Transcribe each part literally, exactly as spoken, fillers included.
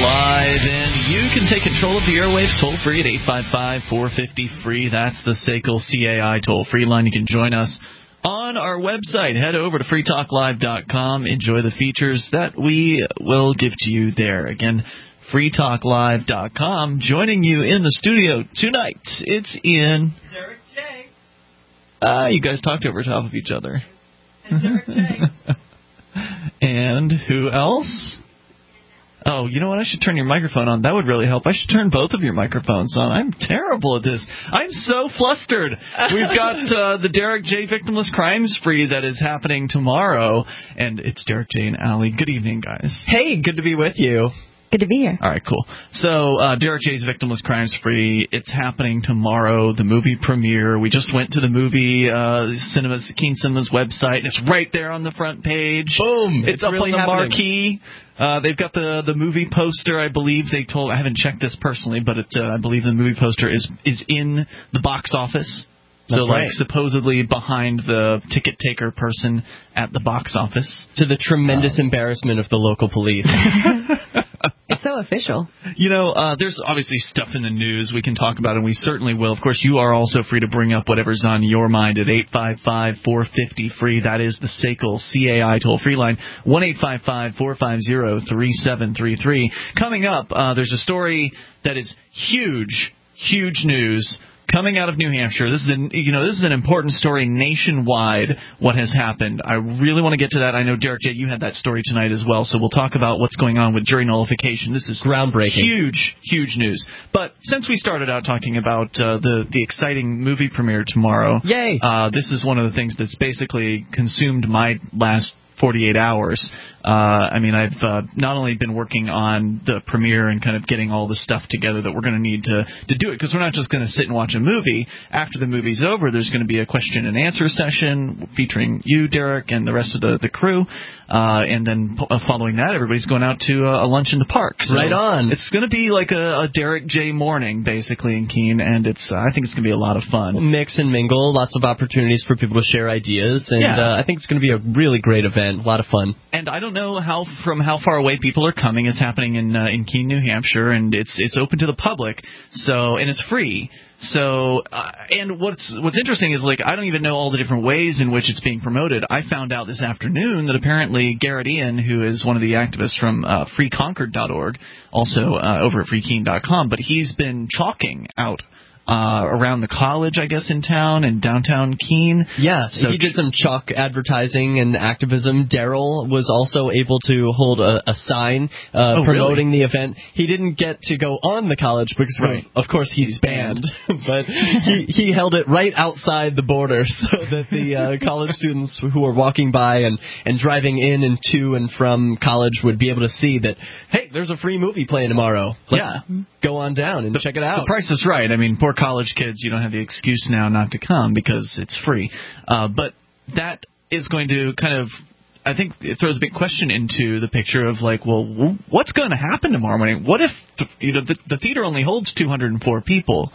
Live, and you can take control of the airwaves toll-free at eight five five, four five zero, free. That's the S A C L C A I toll-free line. You can join us on our website. Head over to free talk live dot com. Enjoy the features that we will give to you there. Again, free talk live dot com. Joining you in the studio tonight, it's Ian. Derek J. Uh, you guys talked over top of each other. And Derek J. And who else? Oh, you know what? I should turn your microphone on. That would really help. I should turn both of your microphones on. I'm terrible at this. I'm so flustered. We've got uh, the Derek J. Victimless Crime Spree that is happening tomorrow, and it's Derek J. and Allie. Good evening, guys. Hey, good to be with you. Good to be here. All right, cool. So, uh, Derek J's Victimless Crime Spree, it's happening tomorrow, the movie premiere. We just went to the movie uh, Cinemas, Keen Cinemas website. It's right there on the front page. Boom! It's, it's up really on the happening. marquee. Uh, they've got the the movie poster, I believe they told. I haven't checked this personally, but it, uh, I believe the movie poster is is in the box office. That's so, right. like, supposedly behind the ticket taker person at the box office. To the tremendous uh, embarrassment of the local police. It's so official. You know, uh, there's obviously stuff in the news we can talk about, and we certainly will. Of course, you are also free to bring up whatever's on your mind at eight five five, four five zero, free. That is the S A C L C A I toll-free line, one eight five five, four five zero, three seven three three. Coming up, uh, there's a story that is huge, huge news. Coming out of New Hampshire, this is an, you know this is an important story nationwide. What has happened? I really want to get to that. I know Derek J, you had that story tonight as well, so we'll talk about what's going on with jury nullification. This is groundbreaking, huge, huge news. But since we started out talking about uh, the the exciting movie premiere tomorrow, yay! Uh, this is one of the things that's basically consumed my last forty-eight hours. Uh, I mean, I've uh, not only been working on the premiere and kind of getting all the stuff together that we're going to need to, to do it, because we're not just going to sit and watch a movie. After the movie's over, there's going to be a question and answer session featuring you, Derek, and the rest of the, the crew. Uh, and then uh, following that, everybody's going out to uh, a lunch in the park. So right on. It's going to be like a, a Derek J morning, basically, in Keene, and it's uh, I think it's going to be a lot of fun. We'll mix and mingle, lots of opportunities for people to share ideas, and yeah. uh, I think it's going to be a really great event, a lot of fun. And I don't know how from how far away people are coming. It's happening in uh, in Keene, New Hampshire, and it's it's open to the public. So and it's free. So uh, and what's what's interesting is, like, I don't even know all the different ways in which it's being promoted. I found out this afternoon that apparently Garrett Ian, who is one of the activists from uh, free concord dot org, also uh, over at free keene dot com, but he's been chalking out Uh, around the college, I guess, in town and downtown Keene. Yeah, so he did some chalk advertising and activism. Daryl was also able to hold a, a sign uh, oh, promoting really? the event. He didn't get to go on the college because, right. of, of course, he's, he's banned. But he, he held it right outside the border so that the uh, college students who were walking by and, and driving in and to and from college would be able to see that, hey, there's a free movie playing tomorrow. Let's yeah. go on down and the, check it out. The price is right. I mean, poor college kids, you don't have the excuse now not to come because it's free. Uh, but that is going to kind of, I think it throws a big question into the picture of, like, well, w- what's going to happen tomorrow morning? What if, you know, the, the theater only holds two hundred four people?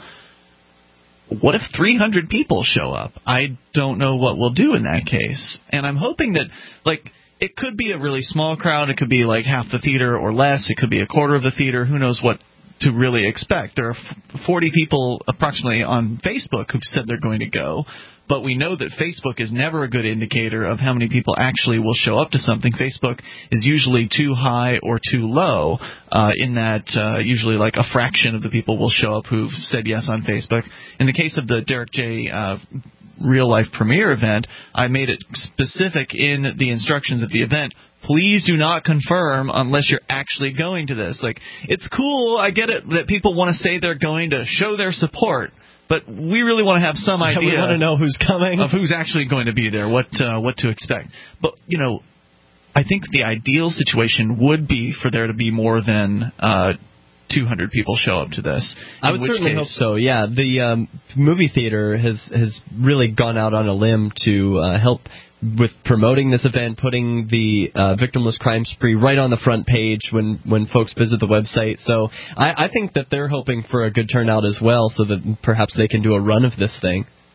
What if three hundred people show up? I don't know what we'll do in that case. And I'm hoping that, like, it could be a really small crowd. It could be like half the theater or less. It could be a quarter of the theater. Who knows what to really expect. There are forty people approximately on Facebook who've said they're going to go, but we know that Facebook is never a good indicator of how many people actually will show up to something. Facebook is usually too high or too low uh, in that uh, usually like a fraction of the people will show up who've said yes on Facebook. In the case of the Derek J. Uh, real-life premiere event, I made it specific in the instructions of the event. Please do not confirm unless you're actually going to this. Like, it's cool, I get it, that people want to say they're going to show their support, but we really want to have some idea. We want to know who's coming. Of who's actually going to be there, what uh, what to expect. But, you know, I think the ideal situation would be for there to be more than uh, two hundred people show up to this. I would certainly case, hope so, yeah. The um, movie theater has, has really gone out on a limb to uh, help with promoting this event, putting the uh, Victimless Crime Spree right on the front page when, when folks visit the website. So I, I think that they're hoping for a good turnout as well, so that perhaps they can do a run of this thing.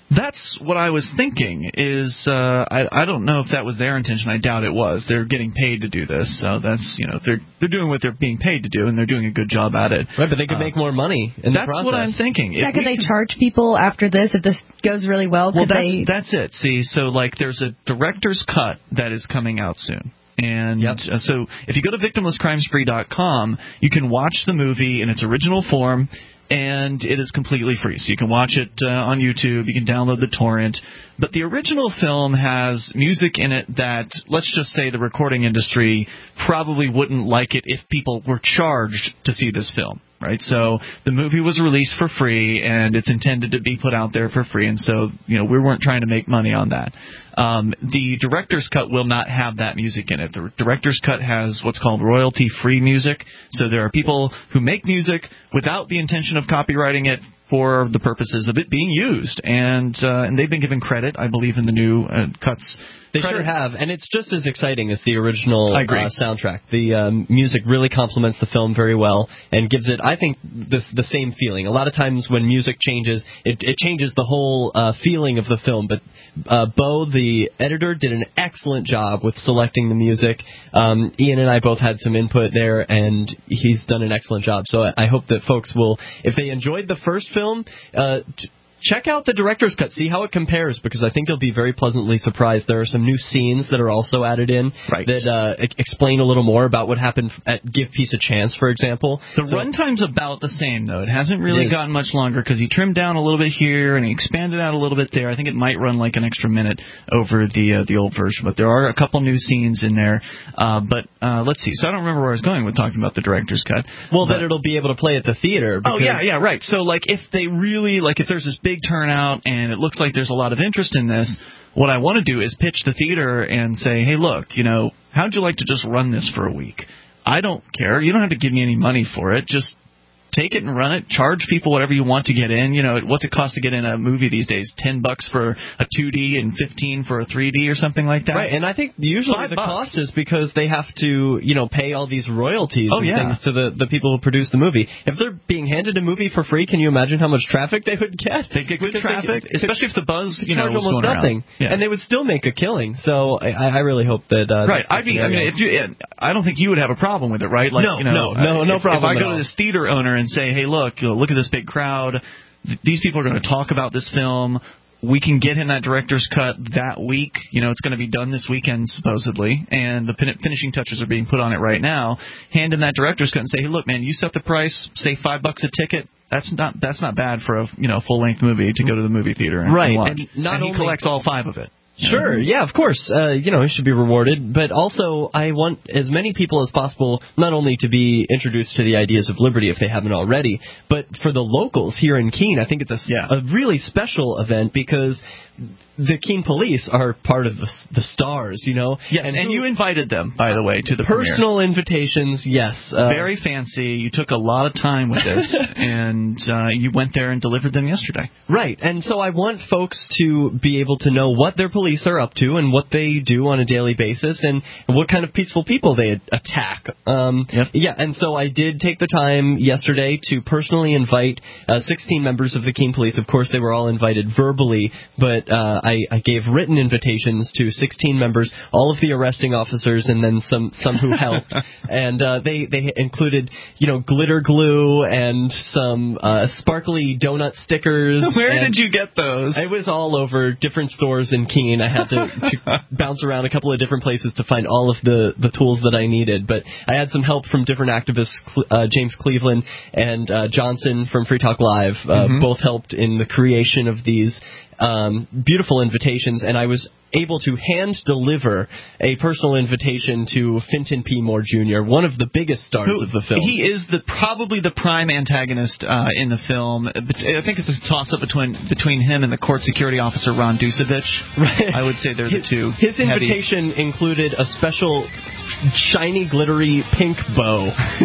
That's what I was thinking. Is uh, I I don't know if that was their intention. I doubt it was. They're getting paid to do this, so that's you know they're they're doing what they're being paid to do, and they're doing a good job at it. Right, but they could Uh, make more money in the That's process. what I'm thinking. Yeah, If could we they can- charge people after this if this goes really well? Well, Could that's they? that's it. See, so like there's a director's cut that is coming out soon. And Yep. uh, so if you go to victimless crime spree dot com, you can watch the movie in its original form, and it is completely free. So you can watch it uh, on YouTube, you can download the torrent. But the original film has music in it that, let's just say the recording industry probably wouldn't like it if people were charged to see this film. Right, so the movie was released for free, and it's intended to be put out there for free, and so you know we weren't trying to make money on that. Um, the director's cut will not have that music in it. The director's cut has what's called royalty-free music. So there are people who make music without the intention of copyrighting it for the purposes of it being used, and uh, and they've been given credit, I believe, in the new uh, cuts. They sure Credits. have, and it's just as exciting as the original I agree. uh, soundtrack. The um, music really complements the film very well and gives it, I think, this the same feeling. A lot of times when music changes, it, it changes the whole uh, feeling of the film. But uh, Bo, the editor, did an excellent job with selecting the music. Um, Ian and I both had some input there, and he's done an excellent job. So I, I hope that folks will, if they enjoyed the first film, uh, t- check out the director's cut, see how it compares, because I think you'll be very pleasantly surprised. There are some new scenes that are also added in Right. that uh, e- explain a little more about what happened at Give Peace a Chance, for example. The So- runtime's about the same, though. It hasn't really It is. gotten much longer because he trimmed down a little bit here and he expanded out a little bit there. I think it might run like an extra minute over the uh, the old version, but there are a couple new scenes in there. Uh, but uh, let's see. So I don't remember where I was going with talking about the director's cut. Well, but, then it'll be able to play at the theater. Oh because- yeah, yeah, right. So like if they really like if there's this big turnout and it looks like there's a lot of interest in this, what I want to do is pitch the theater and say, hey, look, you know, how'd you like to just run this for a week? I don't care. You don't have to give me any money for it. Just take it and run it. Charge people whatever you want to get in. You know, what's it cost to get in a movie these days? Ten bucks for a two D and fifteen for a three D or something like that. Right, and I think usually Five the bucks. cost is because they have to, you know, pay all these royalties Oh, and yeah. things to the, the people who produce the movie. If they're being handed a movie for free, can you imagine how much traffic they would get? They get good Because traffic, they- especially if the buzz, could you know, charge was almost going nothing, around. Yeah. and they would still make a killing. So I, I really hope that. Uh, Right. that's I the mean, I mean, scenario. if you, I don't think you would have a problem with it, right? Like, No, you know, no, no, uh, no if, problem If I at go all. to this theater owner and say, hey, look, you know, look at this big crowd. Th- These people are going to talk about this film. We can get him that director's cut that week. You know, it's going to be done this weekend, supposedly, and the fin- finishing touches are being put on it right now. Hand him that director's cut and say, hey, look, man, you set the price, say five bucks a ticket. That's not that's not bad for a you know full length movie to go to the movie theater and, Right, and watch. and not and he only- collects all five of it. Sure, yeah, of course. Uh, you know, he should be rewarded. But also, I want as many people as possible not only to be introduced to the ideas of liberty if they haven't already, but for the locals here in Keene, I think it's a, s- Yeah. a really special event because the Keene police are part of the, the stars, you know? Yes, and, who- you invited them, by the way, to the premiere. personal invitations, yes. Uh, Very fancy. You took a lot of time with this, and uh, you went there and delivered them yesterday. Right, and so I want folks to be able to know what their police are up to and what they do on a daily basis and what kind of peaceful people they attack. Um, Yep. Yeah, and so I did take the time yesterday to personally invite uh, sixteen members of the Keene Police. Of course, they were all invited verbally, but uh, I, I gave written invitations to sixteen members, all of the arresting officers, and then some, some who helped. And uh, they, they included, you know, glitter glue and some uh, sparkly donut stickers. Where and- did you get those? it was all over different stores in Keene. I had to, to bounce around a couple of different places to find all of the, the tools that I needed. But I had some help from different activists, Cle- uh, James Cleveland and uh, Johnson from Free Talk Live. Uh, Mhm. Both helped in the creation of these um, beautiful invitations, and I was able to hand deliver a personal invitation to Finton P. Moore Junior, one of the biggest stars Who- of the film. He is the probably the prime antagonist uh, in the film. But I think it's a toss-up between between him and the court security officer Ron Dusevich. Right. I would say they're the His- two. His heavies. invitation included a special shiny, glittery pink bow.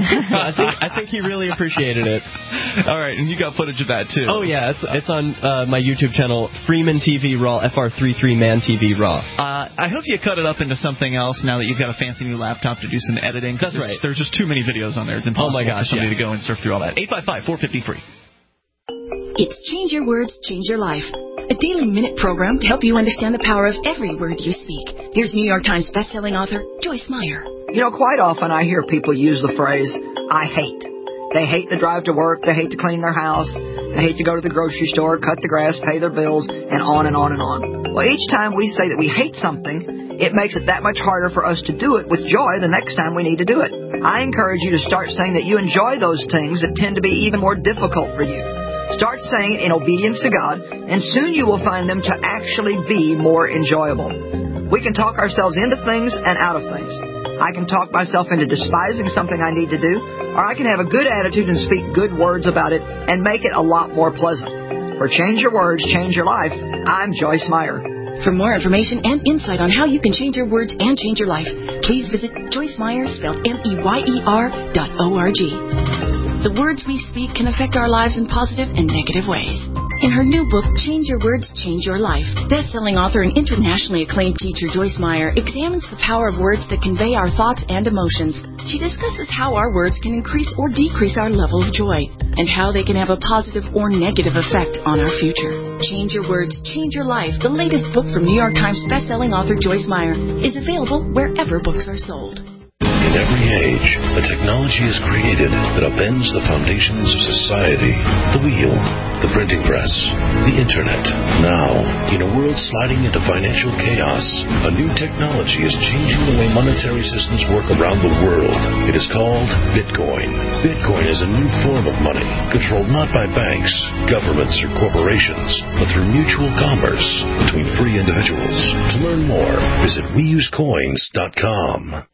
I think I think he really appreciated it. All right, and you got footage of that too. Oh yeah, it's it's on uh, my YouTube channel, Freeman T V Raw, F R thirty-three Man T V Raw. Uh, I hope you cut it up into something else now that you've got a fancy new laptop to do some editing. 'cause That's there's, right. There's just too many videos on there. It's impossible Oh my gosh, for somebody yeah. to go and surf through all that. eight five five, four five zero, free. It's Change Your Words, Change Your Life. a daily minute program to help you understand the power of every word you speak. Here's New York Times bestselling author Joyce Meyer. You know, quite often I hear people use the phrase, I hate. They hate the drive to work, they hate to clean their house, they hate to go to the grocery store, cut the grass, pay their bills, and on and on and on. Well, each time we say that we hate something, it makes it that much harder for us to do it with joy the next time we need to do it. I encourage you to start saying that you enjoy those things that tend to be even more difficult for you. Start saying it in obedience to God, and soon you will find them to actually be more enjoyable. We can talk ourselves into things and out of things. I can talk myself into despising something I need to do, or I can have a good attitude and speak good words about it and make it a lot more pleasant. For Change Your Words, Change Your Life, I'm Joyce Meyer. For more information and insight on how you can change your words and change your life, please visit Joyce Meyer, spelled M E Y E R, dot O R G. The words we speak can affect our lives in positive and negative ways. In her new book, Change Your Words, Change Your Life, best-selling author and internationally acclaimed teacher Joyce Meyer examines the power of words that convey our thoughts and emotions. She discusses how our words can increase or decrease our level of joy, and how they can have a positive or negative effect on our future. Change Your Words, Change Your Life, the latest book from New York Times best-selling author Joyce Meyer, is available wherever books are sold. In every age, a technology is created that upends the foundations of society. The wheel, the printing press, the internet. Now, in a world sliding into financial chaos, a new technology is changing the way monetary systems work around the world. It is called Bitcoin. Bitcoin is a new form of money, controlled not by banks, governments, or corporations, but through mutual commerce between free individuals. To learn more, visit we use coins dot com.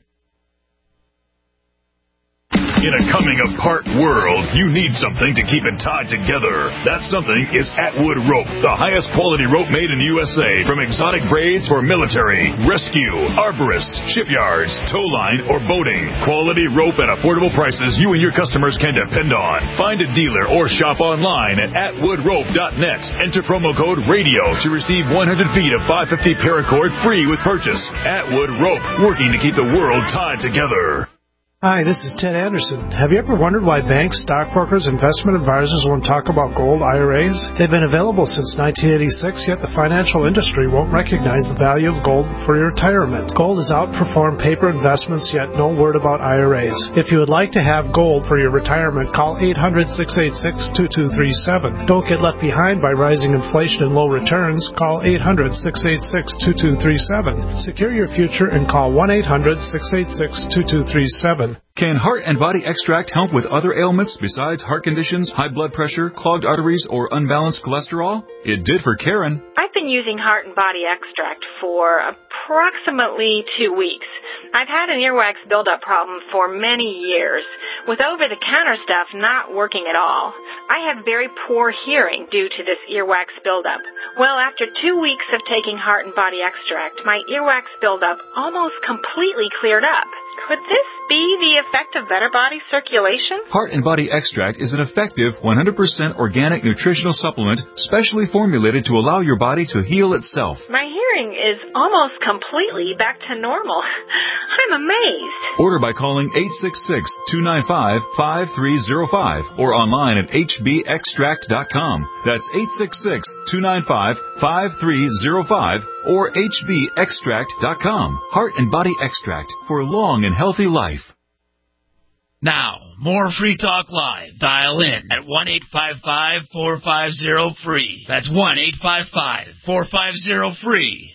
In a coming-apart world, you need something to keep it tied together. That something is Atwood Rope, the highest quality rope made in the U S A. From exotic braids for military, rescue, arborists, shipyards, tow line, or boating. Quality rope at affordable prices you and your customers can depend on. Find a dealer or shop online at atwood rope dot net. Enter promo code RADIO to receive one hundred feet of five fifty paracord free with purchase. Atwood Rope, working to keep the world tied together. Hi, this is Ted Anderson. Have you ever wondered why banks, stockbrokers, investment advisors won't talk about gold I R As? They've been available since nineteen eighty-six, yet the financial industry won't recognize the value of gold for your retirement. Gold has outperformed paper investments, yet no word about I R As. If you would like to have gold for your retirement, call eight hundred, six eight six, two two three seven. Don't get left behind by rising inflation and low returns. Call eight hundred, six eight six, two two three seven. Secure your future and call one eight hundred, six eight six, two two three seven. Can Heart and Body Extract help with other ailments besides heart conditions, high blood pressure, clogged arteries, or unbalanced cholesterol? It did for Karen. I've been using Heart and Body Extract for approximately two weeks. I've had an earwax buildup problem for many years, with over-the-counter stuff not working at all. I have very poor hearing due to this earwax buildup. Well, after two weeks of taking Heart and Body Extract, my earwax buildup almost completely cleared up. Could this be the effect of better body circulation? Heart and Body Extract is an effective one hundred percent organic nutritional supplement specially formulated to allow your body to heal itself. My hearing is almost completely back to normal. I'm amazed. Order by calling eight six six, two nine five, five three zero five or online at h b extract dot com. That's eight six six, two nine five, five three zero five or h b extract dot com. Heart and Body Extract for a long and healthy life. Now, more Free Talk Live. Dial in at one eight five five, four five zero, free. That's one eight five five, four five zero, free.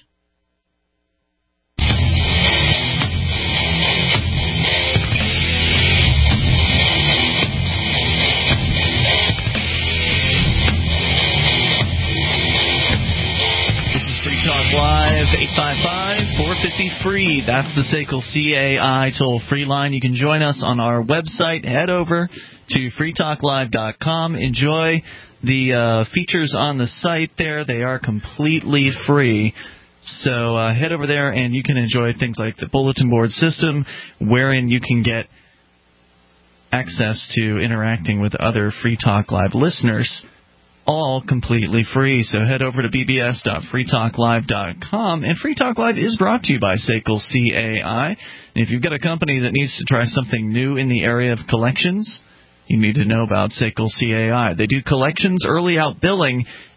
Live, eight five five, four five zero, free. That's the S A C L C A I toll-free line. You can join us on our website. Head over to free talk live dot com. Enjoy the uh, features on the site there. They are completely free. So uh, head over there and you can enjoy things like the bulletin board system, wherein you can get access to interacting with other Free Talk Live listeners, all completely free. So head over to b b s dot free talk live dot com. And Free Talk Live is brought to you by S A C L C A I. And if you've got a company that needs to try something new in the area of collections, you need to know about S A C L C A I. They do collections, early out billing,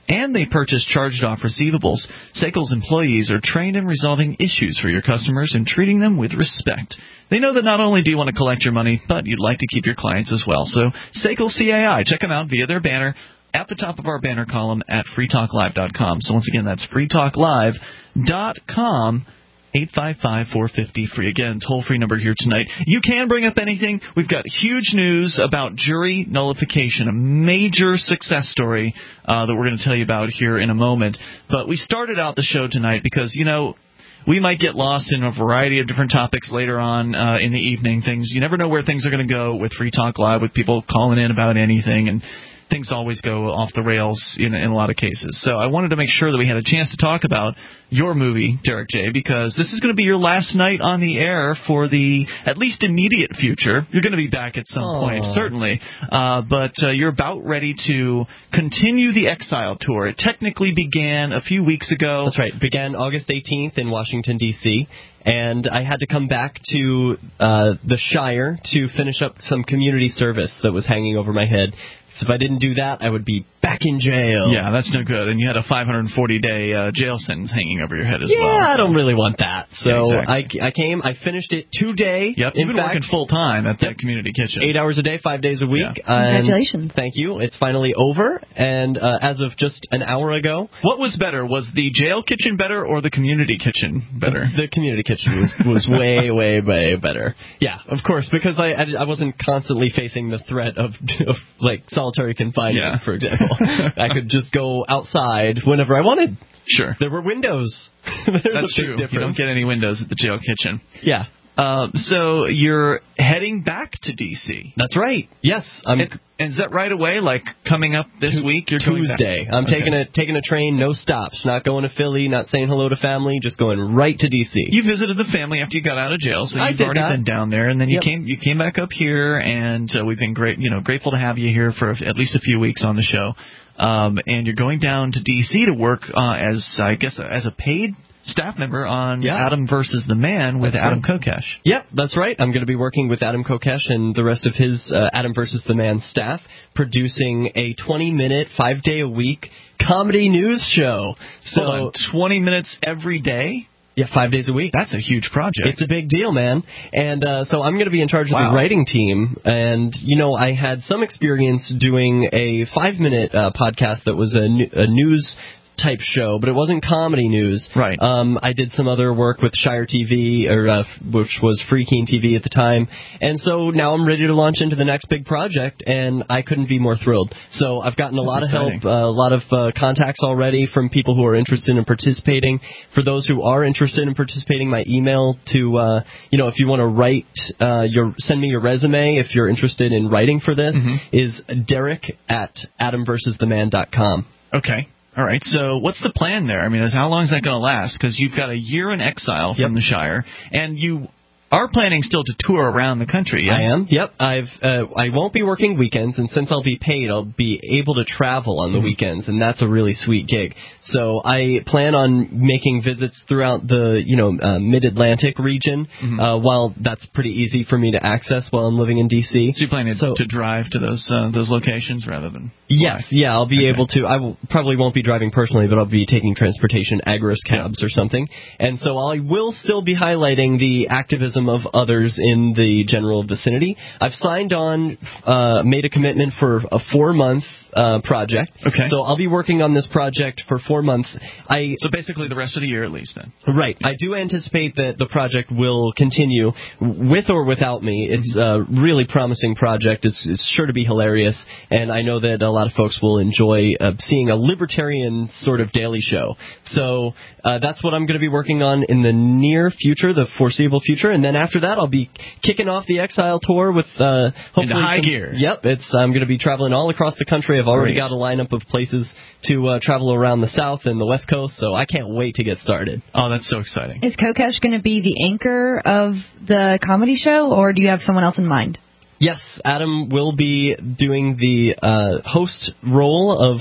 and they purchase charged-off receivables. Seiko's employees are trained in resolving issues for your customers and treating them with respect. They know that not only do you want to collect your money, but you'd like to keep your clients as well. So Seiko C A I, check them out via their banner at the top of our banner column at free talk live dot com. So once again, that's free talk live dot com. eight five five, four five zero, free. Again, toll-free number here tonight. You can bring up anything. We've got huge news about jury nullification, a major success story uh, that we're going to tell you about here in a moment. But we started out the show tonight because, you know, we might get lost in a variety of different topics later on uh, in the evening. Things you never know where things are going to go with Free Talk Live, with people calling in about anything, and things always go off the rails in, in a lot of cases. So I wanted to make sure that we had a chance to talk about your movie, Derek J., because this is going to be your last night on the air for the at least immediate future. You're going to be back at some Aww. point, certainly. Uh, but uh, you're about ready to continue the Exile Tour. It technically began a few weeks ago. That's right. It began August eighteenth in Washington, D C, and I had to come back to uh, the Shire to finish up some community service that was hanging over my head. So if I didn't do that, I would be back in jail. Yeah, that's no good. And you had a five hundred forty day uh, jail sentence hanging over your head as yeah, well. Yeah, I don't really want that. So yeah, exactly. I, I came, I finished it today. Yep, you've been fact, working full time at that community kitchen. Eight hours a day, five days a week. Yeah. Congratulations. Thank you. It's finally over. And uh, as of just an hour ago. What was better? Was the jail kitchen better or the community kitchen better? The, the community kitchen was, was way, way, way better. Yeah, of course, because I, I, I wasn't constantly facing the threat of, of like, solitary confinement. Yeah. For example, I could just go outside whenever I wanted. Sure. There were windows. That's true. Difference. You don't get any windows at the jail kitchen. Yeah. Uh, so you're heading back to D C. That's right. Yes. I'm and, and is that right away? Like coming up this t- week? You're Tuesday. Going I'm okay. taking a taking a train, no stops. Not going to Philly. Not saying hello to family. Just going right to D C. You visited the family after you got out of jail, so I you've did already that. been down there, and then you yep. came you came back up here, and uh, we've been great, you know, grateful to have you here for at least a few weeks on the show. Um, and you're going down to D C to work uh, as I guess as a paid staff member on yeah. Adam versus the Man with that's Adam right. Kokesh. Yep, that's right. I'm going to be working with Adam Kokesh and the rest of his uh, Adam versus the Man staff, producing a twenty-minute, five-day-a-week comedy news show. So Hold on, twenty minutes every day? Yeah, five days a week. That's a huge project. It's a big deal, man. And uh, so I'm going to be in charge of wow. the writing team. And, you know, I had some experience doing a five-minute uh, podcast that was a, n- a news type show, but it wasn't comedy news. Right. Um, I did some other work with Shire T V, or uh, which was Free Keen T V at the time, and so now I'm ready to launch into the next big project, and I couldn't be more thrilled. So I've gotten a That's lot exciting. of help, uh, a lot of uh, contacts already from people who are interested in participating. For those who are interested in participating, my email to, uh, you know, if you want to write uh, your, send me your resume if you're interested in writing for this, mm-hmm. is Derek at adam versus the man dot com. Okay. All right, so what's the plan there? I mean, how long is that going to last? Because you've got a year in exile from yep. the Shire, and you are planning still to tour around the country, yes? I am, yep. I've, uh, I won't be working weekends, and since I'll be paid, I'll be able to travel on the mm-hmm. weekends, and that's a really sweet gig. So I plan on making visits throughout the, you know, uh, mid-Atlantic region, mm-hmm. uh, while that's pretty easy for me to access while I'm living in D C. So you plan so, to drive to those uh, those locations rather than... Yes, yeah, I'll be okay. able to. I will, probably won't be driving personally, but I'll be taking transportation, Agros cabs or something. And so I will still be highlighting the activism of others in the general vicinity. I've signed on, uh, made a commitment for a four-month uh, project. Okay. So I'll be working on this project for four months. I So basically the rest of the year at least then. Right. I do anticipate that the project will continue with or without me. It's a really promising project. It's, it's sure to be hilarious, and I know that a lot of folks will enjoy uh, seeing a libertarian sort of daily show. So uh, that's what I'm going to be working on in the near future, the foreseeable future, and then after that I'll be kicking off the Exile Tour with uh, hopefully Into high some, gear. Yep. It's I'm going to be traveling all across the country. I've already Great. got a lineup of places to uh, travel around the South and the West Coast, so I can't wait to get started. Oh, that's so exciting. Is Kokesh going to be the anchor of the comedy show, or do you have someone else in mind? Yes, Adam will be doing the uh, host role of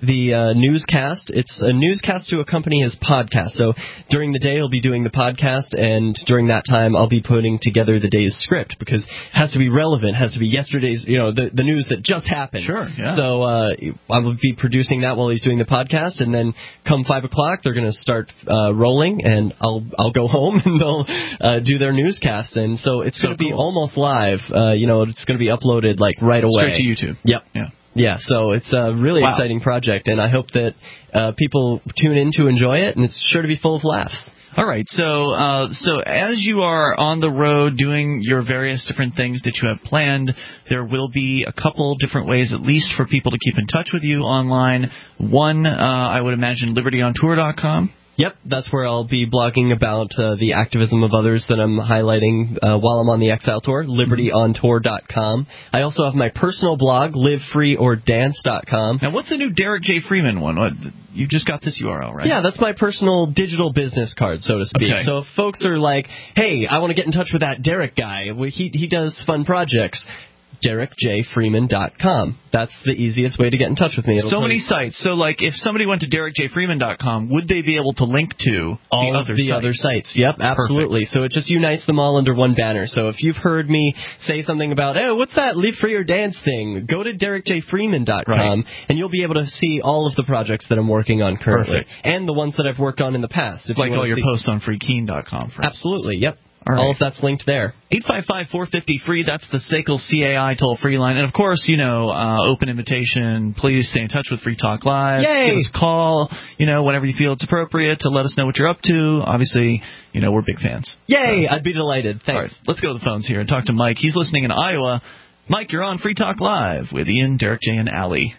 the uh, newscast. It's a newscast to accompany his podcast. So during the day, he'll be doing the podcast, and during that time, I'll be putting together the day's script because it has to be relevant, has to be yesterday's, you know, the, the news that just happened. Sure, yeah. So uh, I will be producing that while he's doing the podcast, and then come five o'clock, they're going to start uh, rolling, and I'll I'll go home, and they'll uh, do their newscast. And so it's So going to be cool. almost live. Uh, you know, it's going to be uploaded like right away. Straight to YouTube. Yep. Yeah. Yeah, so it's a really Wow. exciting project, and I hope that uh, people tune in to enjoy it, and it's sure to be full of laughs. All right, so uh, so as you are on the road doing your various different things that you have planned, there will be a couple different ways, at least, for people to keep in touch with you online. One, uh, I would imagine, liberty on tour dot com. Yep, that's where I'll be blogging about uh, the activism of others that I'm highlighting uh, while I'm on the Exile Tour, liberty on tour dot com. I also have my personal blog, live free or dance dot com. Now, what's the new Derek J. Freeman one? What, you just got this U R L, right? Yeah, that's my personal digital business card, so to speak. Okay. So if folks are like, hey, I want to get in touch with that Derek guy, well, he he does fun projects, derek j freeman dot com. That's the easiest way to get in touch with me. It'll So tell many you sites. So, like, if somebody went to derek j freeman dot com, would they be able to link to all the of other the sites? other sites? Yep, absolutely. Perfect. So it just unites them all under one banner. So if you've heard me say something about, oh, what's that Live Free or Dance thing? Go to derek j freeman dot com, Right. and you'll be able to see all of the projects that I'm working on currently. Perfect. And the ones that I've worked on in the past. If Like you all wanna your see. posts on free keen dot com, for Absolutely, yep. All right. All of that's linked there. eight five five, four five zero, free. That's the S A C L C A I toll-free line. And, of course, you know, uh, open invitation. Please stay in touch with Free Talk Live. Yay! Give us a call, you know, whenever you feel it's appropriate to let us know what you're up to. Obviously, you know, we're big fans. Yay! So, I'd be delighted. Thanks. all right, let's go to the phones here and talk to Mike. He's listening in Iowa. Mike, you're on Free Talk Live with Ian, Derek J, and Allie.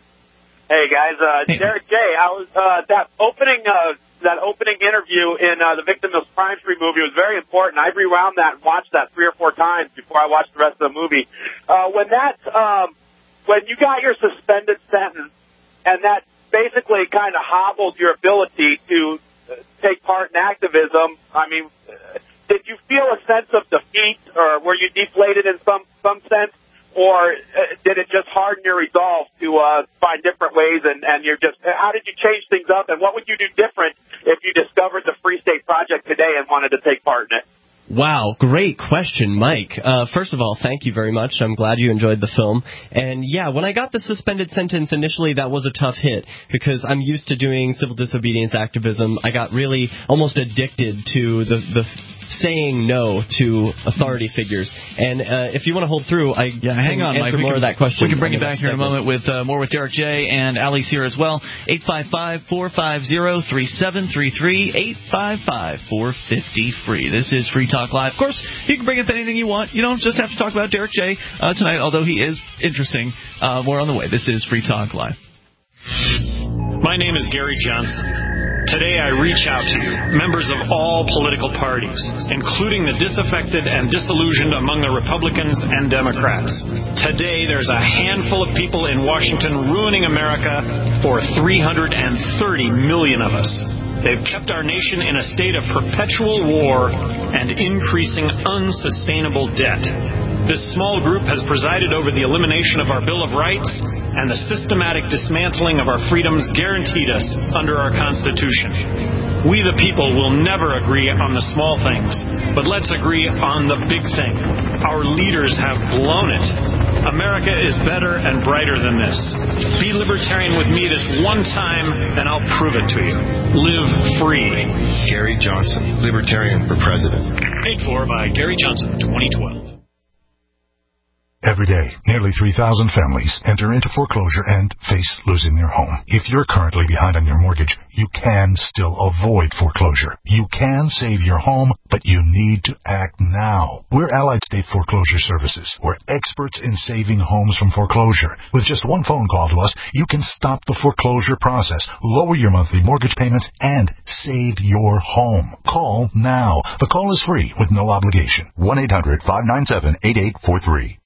Hey guys, uh, Hey. Derek J. I was uh, that opening uh, that opening interview in uh, the Victim of Crime Street movie was very important. I rewound that and watched that three or four times before I watched the rest of the movie. Uh, when that um, when you got your suspended sentence and that basically kind of hobbled your ability to uh, take part in activism, I mean, uh, did you feel a sense of defeat, or were you deflated in some some sense? Or uh, did it just harden your resolve to uh, find different ways, and, and you're just, how did you change things up, and what would you do different if you discovered the Free State Project today and wanted to take part in it? Wow, great question, Mike. Uh, first of all, thank you very much. I'm glad you enjoyed the film. And yeah, when I got the suspended sentence initially, that was a tough hit because I'm used to doing civil disobedience activism. I got really almost addicted to the the saying no to authority figures. And uh, if you want to hold through, I Yeah, hang can on, Mike. answer We more can, of that question. We can bring on you the back next here in a segment. moment with uh, more with Derek J, and Allie's here as well. eight five five, four five zero, three seven three three, eight five five, four five zero, free. This is Free Talk Live. Of course, you can bring up anything you want. You don't just have to talk about Derek J uh, tonight, although he is interesting. Uh, more on the way. This is Free Talk Live. My name is Gary Johnson. Today I reach out to you, members of all political parties, including the disaffected and disillusioned among the Republicans and Democrats. Today there's a handful of people in Washington ruining America for three hundred thirty million of us. They've kept our nation in a state of perpetual war and increasing unsustainable debt. This small group has presided over the elimination of our Bill of Rights and the systematic dismantling of our freedoms guaranteed us under our Constitution. We the people will never agree on the small things, but let's agree on the big thing. Our leaders have blown it. America is better and brighter than this. Be libertarian with me this one time, and I'll prove it to you. Live free. Gary Johnson, Libertarian for President. Paid for by Gary Johnson, twenty twelve. Every day, nearly three thousand families enter into foreclosure and face losing their home. If you're currently behind on your mortgage, you can still avoid foreclosure. You can save your home, but you need to act now. We're Allied State Foreclosure Services. We're experts in saving homes from foreclosure. With just one phone call to us, you can stop the foreclosure process, lower your monthly mortgage payments, and save your home. Call now. The call is free with no obligation. one eight hundred, five nine seven, eight eight four three. Call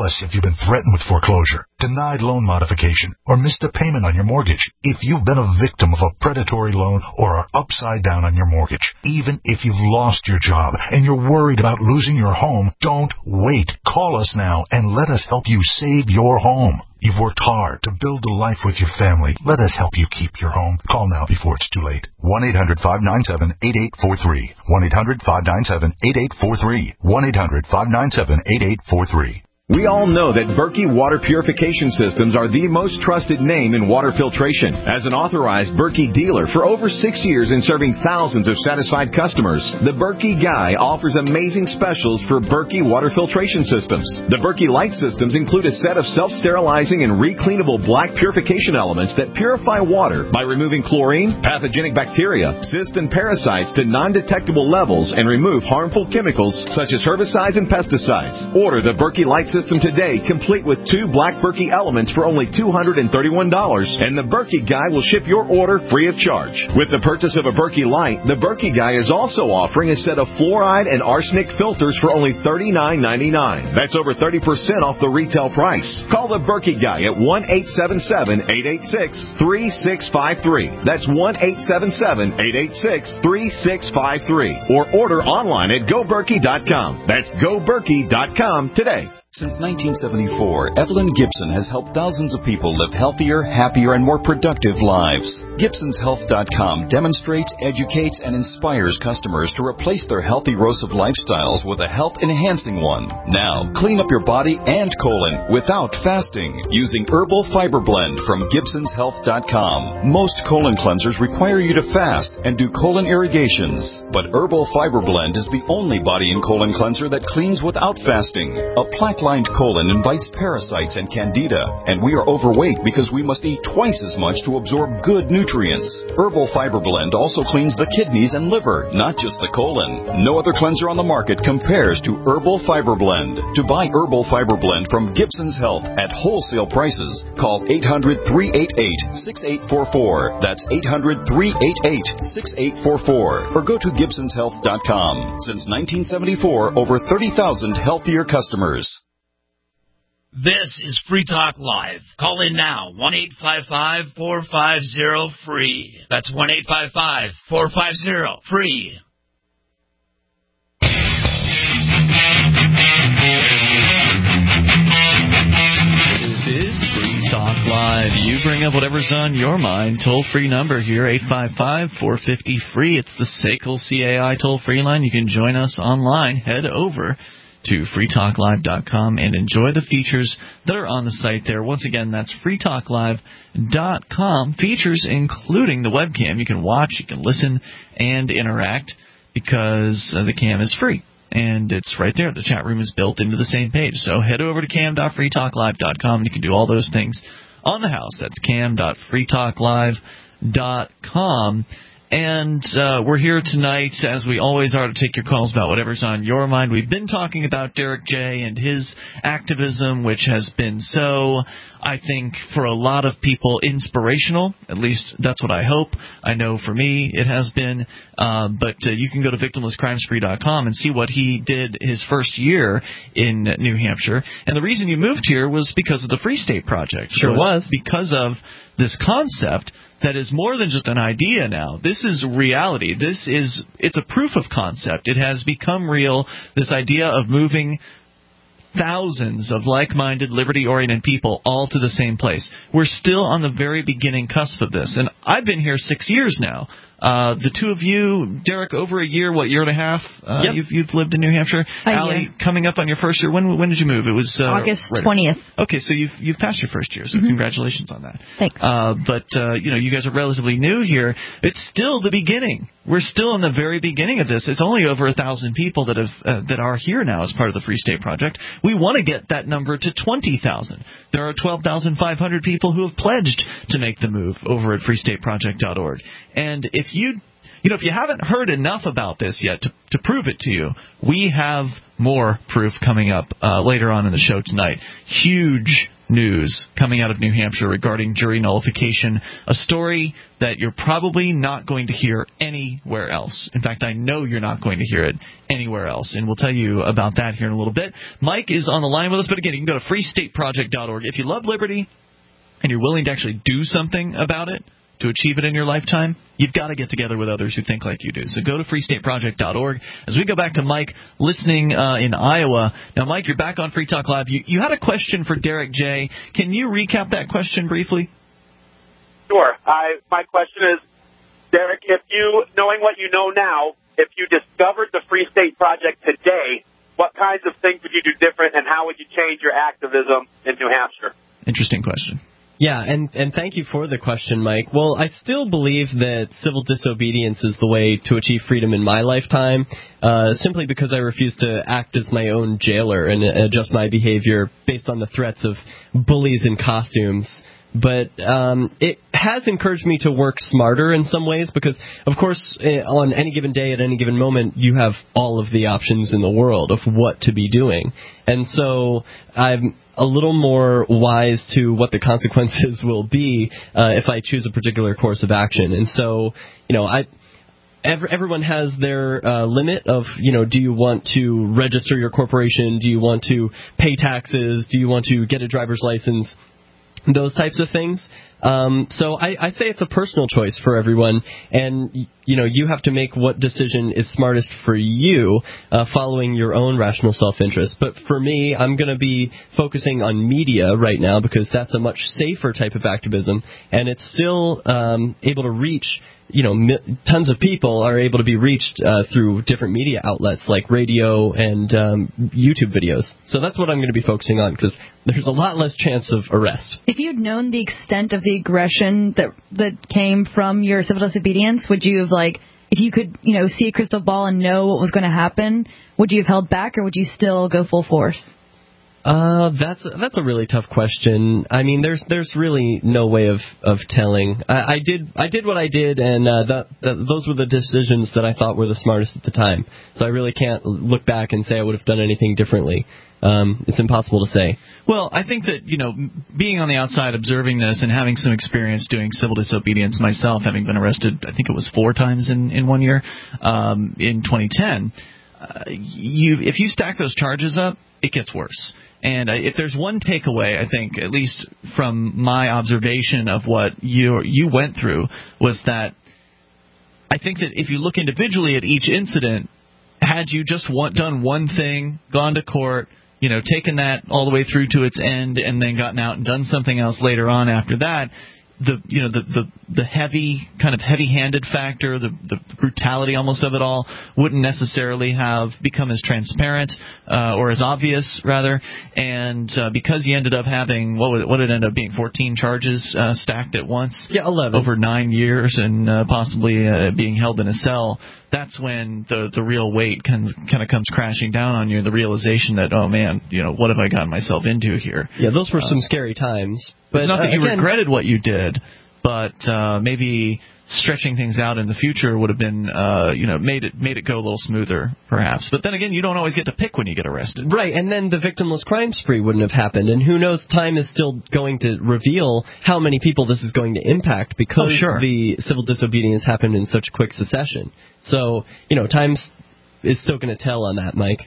us if you've been threatened with foreclosure, denied loan modification, or missed a payment on your mortgage. If you've been a victim of a predatory loan or are upside down on your mortgage, even if you've lost your job and you're worried about losing your home, don't wait. Call us now and let us help you save your home. You've worked hard to build a life with your family. Let us help you keep your home. Call now before it's too late. one eight hundred five nine seven eight eight four three. one eight hundred five nine seven eight eight four three. one eight hundred five nine seven eight eight four three. We all know that Berkey Water Purification Systems are the most trusted name in water filtration. As an authorized Berkey dealer for over six years and serving thousands of satisfied customers, the Berkey Guy offers amazing specials for Berkey Water Filtration Systems. The Berkey Light Systems include a set of self-sterilizing and recleanable black purification elements that purify water by removing chlorine, pathogenic bacteria, cysts, and parasites to non-detectable levels and remove harmful chemicals such as herbicides and pesticides. Order the Berkey Light Systems today, complete with two black Berkey elements for only two hundred thirty-one dollars, and the Berkey Guy will ship your order free of charge. With the purchase of a Berkey Light, the Berkey Guy is also offering a set of fluoride and arsenic filters for only thirty-nine ninety-nine. That's over thirty percent off the retail price. Call the Berkey Guy at one eight seven seven eight eight six three six five three. That's one eight seven seven eight eight six three six five three. Or order online at go berkey dot com. That's go berkey dot com today. Since nineteen seventy-four, Evelyn Gibson has helped thousands of people live healthier, happier, and more productive lives. Gibsons Health dot com demonstrates, educates, and inspires customers to replace their healthy erosive lifestyles with a health-enhancing one. Now, clean up your body and colon without fasting using Herbal Fiber Blend from Gibsons Health dot com. Most colon cleansers require you to fast and do colon irrigations, but Herbal Fiber Blend is the only body and colon cleanser that cleans without fasting. A plaque-lined colon invites parasites and candida, and we are overweight because we must eat twice as much to absorb good nutrients. Herbal Fiber Blend also cleans the kidneys and liver, not just the colon. No other cleanser on the market compares to Herbal Fiber Blend. To buy Herbal Fiber Blend from Gibson's Health at wholesale prices, call eight hundred three eight eight six eight four four. That's eight hundred three eight eight six eight four four. Or go to Gibsons Health dot com. Since nineteen seventy-four, over thirty thousand healthier customers. This is Free Talk Live. Call in now, one eight five five four five zero free. That's one eight five five four five zero free. This is Free Talk Live. You bring up whatever's on your mind. Toll-free number here, eight five five four five zero free. It's the S A C L C A I toll-free line. You can join us online. Head over to free talk live dot com and enjoy the features that are on the site there. Once again, that's free talk live dot com. Features including the webcam. You can watch, you can listen, and interact because uh, the cam is free. And it's right there. The chat room is built into the same page. So head over to cam dot free talk live dot com and you can do all those things on the house. That's cam dot free talk live dot com. And uh, we're here tonight, as we always are, to take your calls about whatever's on your mind. We've been talking about Derek J. and his activism, which has been so, I think, for a lot of people, inspirational. At least that's what I hope. I know for me it has been. Uh, but uh, you can go to victimless crime spree dot com and see what he did his first year in New Hampshire. And the reason you moved here was because of the Free State Project. Sure was. Because of this concept that is more than just an idea now. This is reality. This is, it's a proof of concept. It has become real, this idea of moving thousands of like-minded, liberty-oriented people all to the same place. We're still on the very beginning cusp of this. And I've been here six years now. Uh, the two of you, Derek, over a year, what, year and a half? Uh, yep. you've, you've lived in New Hampshire. A Allie, year. coming up on your first year. When when did you move? It was uh, August right twentieth. Okay, so you've you've passed your first year. So Mm-hmm. congratulations on that. Thanks. Uh, but uh, you know, you guys are relatively new here. It's still the beginning. We're still in the very beginning of this. It's only over a thousand people that have uh, that are here now as part of the Free State Project. We want to get that number to twenty thousand. There are twelve thousand five hundred people who have pledged to make the move over at free state project dot org. And if you You know, if you haven't heard enough about this yet to, to prove it to you, we have more proof coming up uh, later on in the show tonight. Huge news coming out of New Hampshire regarding jury nullification, a story that you're probably not going to hear anywhere else. In fact, I know you're not going to hear it anywhere else, and we'll tell you about that here in a little bit. Mike is on the line with us, but again, you can go to free state project dot org. If you love liberty and you're willing to actually do something about it, to achieve it in your lifetime, you've got to get together with others who think like you do. So go to free state project dot org. As we go back to Mike listening uh, in Iowa. Now, Mike, you're back on Free Talk Live. You, you had a question for Derek J. Can you recap that question briefly? Sure. I, my question is, Derek, if you, knowing what you know now, if you discovered the Free State Project today, what kinds of things would you do different, and how would you change your activism in New Hampshire? Interesting question. Yeah, and, and thank you for the question, Mike. Well, I still believe that civil disobedience is the way to achieve freedom in my lifetime, uh, simply because I refuse to act as my own jailer and adjust my behavior based on the threats of bullies in costumes. But um, it has encouraged me to work smarter in some ways because, of course, on any given day at any given moment, you have all of the options in the world of what to be doing. And so I'm a little more wise to what the consequences will be uh, if I choose a particular course of action. And so, you know, I... Everyone has their uh, limit of, you know, do you want to register your corporation? Do you want to pay taxes? Do you want to get a driver's license? Those types of things. Um, so I, I say it's a personal choice for everyone, and you know you have to make what decision is smartest for you, uh, following your own rational self-interest. But for me, I'm going to be focusing on media right now because that's a much safer type of activism, and it's still um, able to reach. You know, mi- tons of people are able to be reached uh, through different media outlets like radio and um, YouTube videos. So that's what I'm going to be focusing on because there's a lot less chance of arrest. If you'd known the extent of the aggression that that came from your civil disobedience, would you have, like, if you could, you know, see a crystal ball and know what was going to happen, would you have held back or would you still go full force? Uh, that's that's a really tough question. I mean, there's there's really no way of, of telling. I, I did I did what I did, and uh, that, that those were the decisions that I thought were the smartest at the time. So I really can't look back and say I would have done anything differently. Um, it's impossible to say. Well, I think that, you know, being on the outside observing this and having some experience doing civil disobedience myself, having been arrested, I think it was four times in, in one year, um, in twenty ten, uh, you if you stack those charges up, it gets worse. And if there's one takeaway, I think, at least from my observation of what you you went through, was that I think that if you look individually at each incident, had you just want, done one thing, gone to court, you know, taken that all the way through to its end, and then gotten out and done something else later on after that, the you know the the, the heavy kind of heavy-handed factor, the, the brutality almost of it all, wouldn't necessarily have become as transparent uh, or as obvious, rather. And uh, because you ended up having what would, what did it end up being, fourteen charges uh, stacked at once, yeah, eleven over nine years, and uh, possibly uh, being held in a cell. That's when the the real weight kind of, kind of comes crashing down on you. The realization that, oh man, you know, what have I gotten myself into here? Yeah, those were uh, some scary times. But it's not that uh, you again, regretted what you did, but uh, maybe stretching things out in the future would have been, uh, you know, made it made it go a little smoother, perhaps. But then again, you don't always get to pick when you get arrested. Right, and then the victimless crime spree wouldn't have happened. And who knows, time is still going to reveal how many people this is going to impact because oh, sure. the civil disobedience happened in such quick succession. So, you know, time is still going to tell on that, Mike.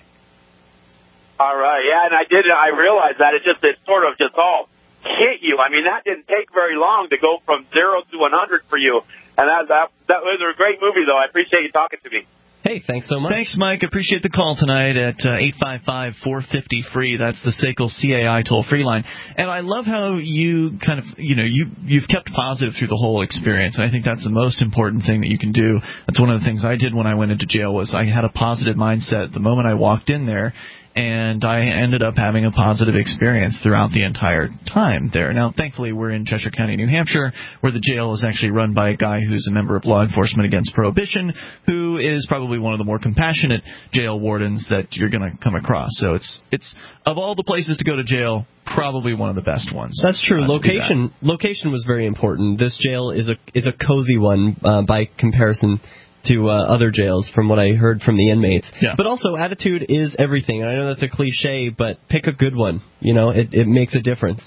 All right, yeah, and I did. I realized that it just it sort of just all hit you. I mean, that didn't take very long to go from zero to one hundred for you, and that that that was a great movie, though. I appreciate you talking to me. Hey, thanks so much. Thanks, Mike. Appreciate the call tonight at uh, eight five five, four five zero, free. That's the S A C L C A I toll-free line. And I love how you kind of, you know, you, you've kept positive through the whole experience. And I think that's the most important thing that you can do. That's one of the things I did when I went into jail was I had a positive mindset the moment I walked in there. And I ended up having a positive experience throughout the entire time there. Now, thankfully, we're in Cheshire County, New Hampshire, where the jail is actually run by a guy who's a member of Law Enforcement Against Prohibition, who is probably one of the more compassionate jail wardens that you're going to come across. So it's it's of all the places to go to jail, probably one of the best ones. That's true. Uh, location that. location was very important. This jail is a is a cozy one uh, by comparison to uh, other jails, from what I heard from the inmates. Yeah. But also, attitude is everything. And I know that's a cliche, but pick a good one. You know, it, it makes a difference.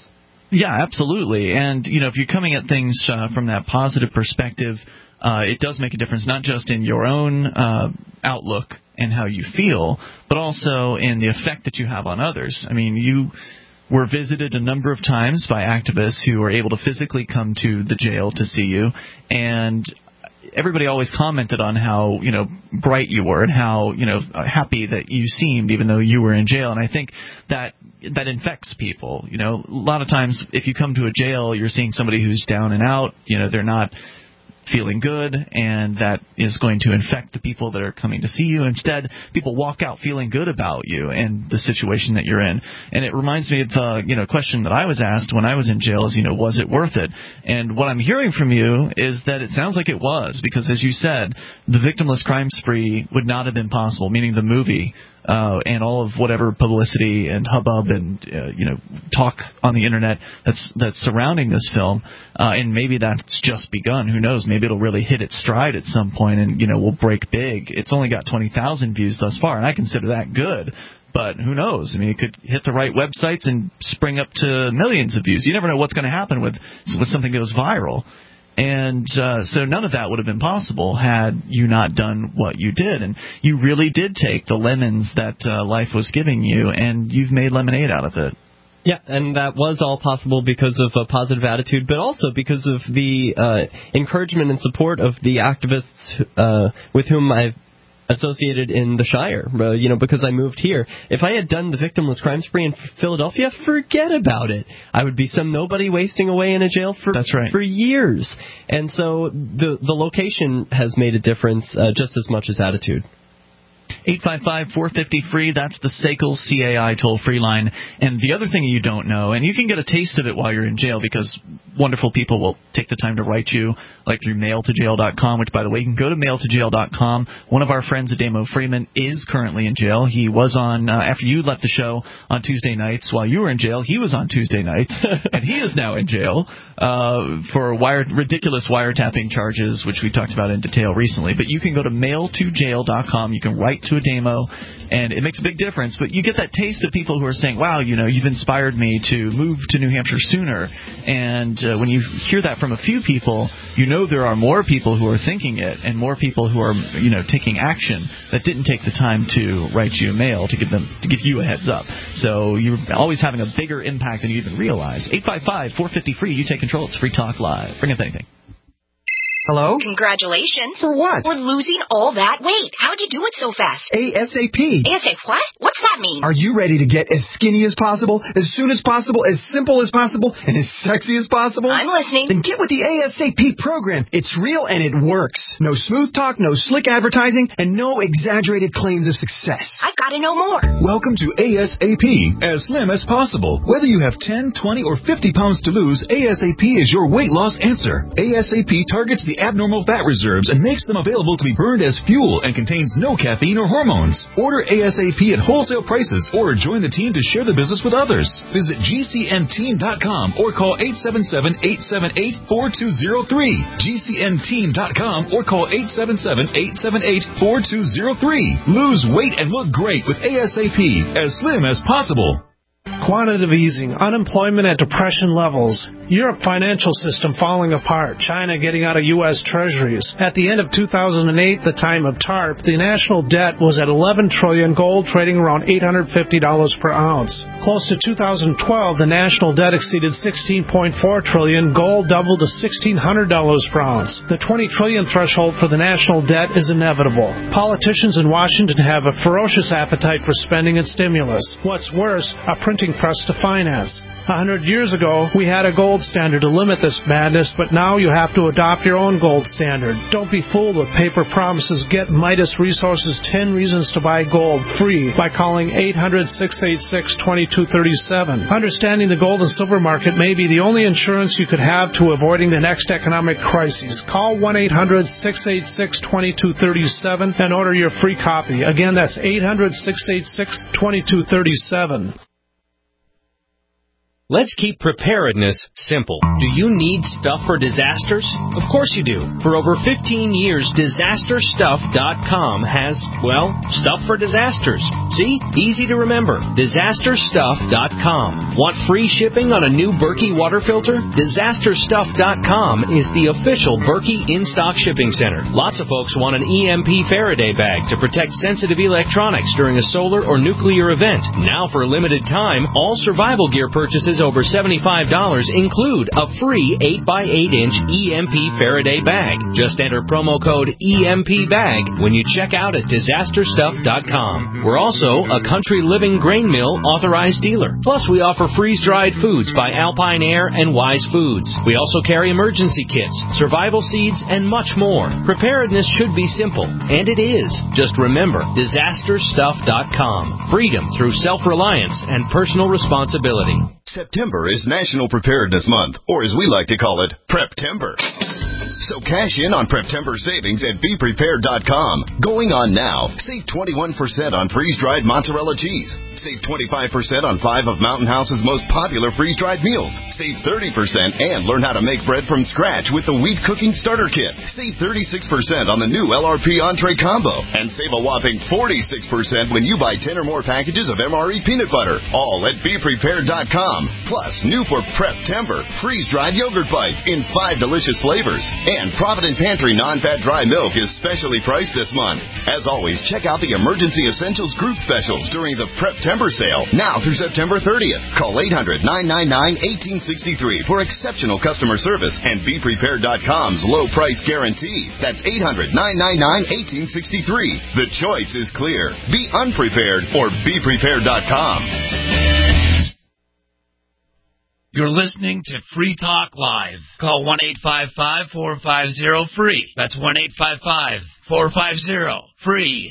Yeah, absolutely. And, you know, if you're coming at things uh, from that positive perspective, uh, it does make a difference, not just in your own uh, outlook and how you feel, but also in the effect that you have on others. I mean, you were visited a number of times by activists who were able to physically come to the jail to see you, and everybody always commented on how, you know, bright you were and how, you know, happy that you seemed even though you were in jail. And I think that that infects people. You know, a lot of times if you come to a jail, you're seeing somebody who's down and out. You know, they're not feeling good, and that is going to infect the people that are coming to see you. Instead, people walk out feeling good about you and the situation that you're in. And it reminds me of uh, you know, a question that I was asked when I was in jail is, you know, was it worth it? And what I'm hearing from you is that it sounds like it was, because as you said, the Victimless Crime Spree would not have been possible, meaning the movie, Uh, and all of whatever publicity and hubbub and uh, you know, talk on the internet that's that's surrounding this film, uh, and maybe that's just begun. Who knows? Maybe it'll really hit its stride at some point, and you know, we'll break big. It's only got twenty thousand views thus far, and I consider that good. But who knows? I mean, it could hit the right websites and spring up to millions of views. You never know what's going to happen with with something that goes viral. And uh, so none of that would have been possible had you not done what you did. And you really did take the lemons that uh, life was giving you, and you've made lemonade out of it. Yeah, and that was all possible because of a positive attitude, but also because of the uh, encouragement and support of the activists uh, with whom I've associated in the Shire, uh, you know, because I moved here. If I had done the Victimless Crime Spree in Philadelphia, forget about it. I would be some nobody wasting away in a jail for That's right. for years. And so the the location has made a difference uh, just as much as attitude. eight five five, four five zero, free. That's the S A C L C A I toll-free line. And the other thing you don't know, and you can get a taste of it while you're in jail because wonderful people will take the time to write you, like through mail to jail dot com, which, by the way, you can go to mail to jail dot com. One of our friends, Ademo Freeman, is currently in jail. He was on, uh, after you left the show on Tuesday nights while you were in jail, he was on Tuesday nights, and he is now in jail uh, for wire, ridiculous wiretapping charges, which we talked about in detail recently. But you can go to mail to jail dot com. You can write to a demo, and it makes a big difference. But you get that taste of people who are saying, wow, you know, you've inspired me to move to New Hampshire sooner. And uh, when you hear that from a few people, you know there are more people who are thinking it and more people who are, you know, taking action that didn't take the time to write you a mail to give them to give you a heads up. So you're always having a bigger impact than you even realize. eight five five, four five zero, free. You take control. It's Free Talk Live. Bring up anything. Hello? Congratulations. For what? For losing all that weight. How'd you do it so fast? ASAP. ASAP what? What's that mean? Are you ready to get as skinny as possible, as soon as possible, as simple as possible, and as sexy as possible? I'm listening. Then get with the ASAP program. It's real and it works. No smooth talk, no slick advertising, and no exaggerated claims of success. I've got to know more. Welcome to ASAP, as slim as possible. Whether you have ten, twenty, or fifty pounds to lose, ASAP is your weight loss answer. ASAP targets the abnormal fat reserves and makes them available to be burned as fuel and contains no caffeine or hormones. Order ASAP at wholesale prices or join the team to share the business with others. Visit G C N team dot com or call eight seven seven, eight seven eight, four two zero three. G C N team dot com or call eight seven seven, eight seven eight, four two zero three. Lose weight and look great with ASAP, as slim as possible. Quantitative easing, unemployment at depression levels, Europe financial system falling apart, China getting out of U S treasuries. At the end of two thousand eight, the time of TARP, the national debt was at eleven trillion dollars, gold trading around eight hundred fifty dollars per ounce. Close to two thousand twelve, the national debt exceeded sixteen point four trillion dollars, gold doubled to sixteen hundred dollars per ounce. The twenty trillion dollars threshold for the national debt is inevitable. Politicians in Washington have a ferocious appetite for spending and stimulus. What's worse, a printing press to finance. A hundred years ago, we had a gold standard to limit this madness, but now you have to adopt your own gold standard. Don't be fooled with paper promises. Get Midas Resources ten Reasons to Buy Gold free by calling eight hundred, six eight six, two two three seven. Understanding the gold and silver market may be the only insurance you could have to avoiding the next economic crisis. Call one eight hundred, six eight six, two two three seven and order your free copy. Again, that's eight hundred, six eight six, two two three seven. Let's keep preparedness simple. Do you need stuff for disasters? Of course you do. For over fifteen years, disaster stuff dot com has, well, stuff for disasters. See? Easy to remember. disaster stuff dot com. Want free shipping on a new Berkey water filter? disaster stuff dot com is the official Berkey in-stock shipping center. Lots of folks want an E M P Faraday bag to protect sensitive electronics during a solar or nuclear event. Now for a limited time, all survival gear purchases over seventy-five dollars include a free eight by eight inch E M P Faraday bag. Just enter promo code E M P bag when you check out at disaster stuff dot com. We're also a Country Living Grain Mill authorized dealer. Plus, we offer freeze-dried foods by Alpine Air and Wise Foods. We also carry emergency kits, survival seeds, and much more. Preparedness should be simple, and it is. Just remember, disaster stuff dot com. Freedom through self-reliance and personal responsibility. September is National Preparedness Month, or as we like to call it, Preptember. So cash in on Preptember savings at be prepared dot com. Going on now. Save twenty-one percent on freeze-dried mozzarella cheese. Save twenty-five percent on five of Mountain House's most popular freeze-dried meals. Save thirty percent and learn how to make bread from scratch with the Wheat Cooking Starter Kit. Save thirty-six percent on the new L R P Entree Combo. And save a whopping forty-six percent when you buy ten or more packages of M R E peanut butter. All at be prepared dot com. Plus, new for Preptember, freeze-dried yogurt bites in five delicious flavors. And Provident Pantry non-fat dry milk is specially priced this month. As always, check out the Emergency Essentials group specials during the Preptember sale, now through September thirtieth. Call eight hundred, nine nine nine, one eight six three for exceptional customer service and be prepared dot com's low price guarantee. That's eight hundred, nine nine nine, one eight six three. The choice is clear. Be unprepared or be prepared dot com. You're listening to Free Talk Live. Call one eight five five, four five zero, free. That's one eight five five, four five zero, free.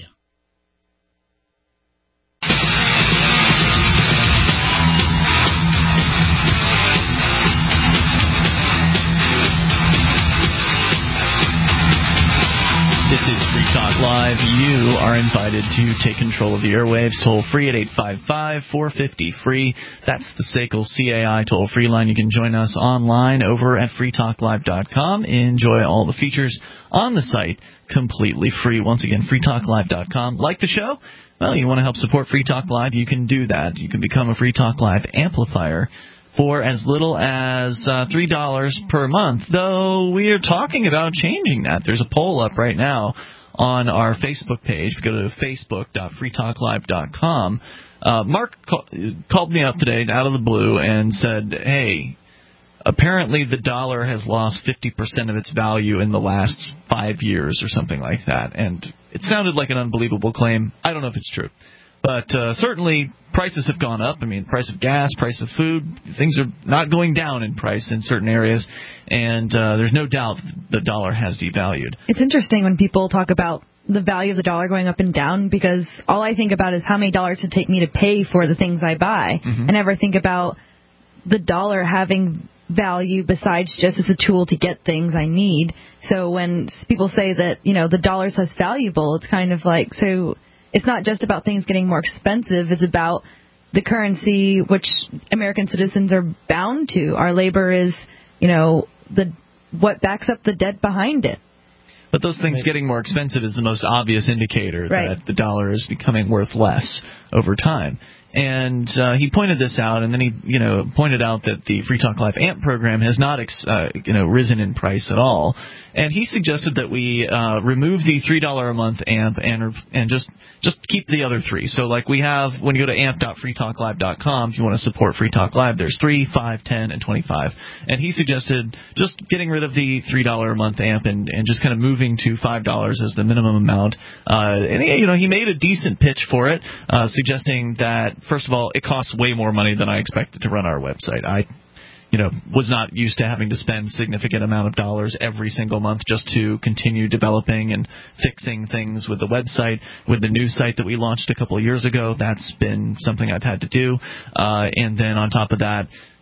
This is Free Talk Live. You are invited to take control of the airwaves. Toll free at eight five five, four five zero, free. That's the S A C L C A I toll free line. You can join us online over at free talk live dot com. Enjoy all the features on the site completely free. Once again, free talk live dot com. Like the show? Well, you want to help support Free Talk Live? You can do that. You can become a Free Talk Live amplifier for as little as uh, three dollars per month, though we are talking about changing that. There's a poll up right now on our Facebook page. If you go to facebook dot free talk live dot com, uh, Mark call, called me up today out of the blue and said, hey, apparently the dollar has lost fifty percent of its value in the last five years or something like that. And it sounded like an unbelievable claim. I don't know if it's true. But uh, certainly prices have gone up. I mean, price of gas, price of food, things are not going down in price in certain areas. And uh, there's no doubt the dollar has devalued. It's interesting when people talk about the value of the dollar going up and down, because all I think about is how many dollars it take me to pay for the things I buy. Mm-hmm. I never think about the dollar having value besides just as a tool to get things I need. So when people say that, you know, the dollar's less valuable, it's kind of like, so it's not just about things getting more expensive. It's about the currency which American citizens are bound to. Our labor is, you know, the what backs up the debt behind it. But those things getting more expensive is the most obvious indicator right. that the dollar is becoming worth less over time. And uh, he pointed this out, and then he, you know, pointed out that the Free Talk Live A M P program has not, ex- uh, you know, risen in price at all. And he suggested that we uh, remove the three dollars a month A M P and and just just keep the other three. So, like we have, when you go to amp dot free talk live dot com, if you want to support Free Talk Live, there's three, five, ten, and twenty-five. And he suggested just getting rid of the three dollars a month A M P and, and just kind of moving to five dollars as the minimum amount. Uh, and he, you know, he made a decent pitch for it, uh, suggesting that, first of all, it costs way more money than I expected to run our website. I, you know, was not used to having to spend significant amount of dollars every single month just to continue developing and fixing things with the website. With the new site that we launched a couple of years ago, that's been something I've had to do. Uh, and then on top of that,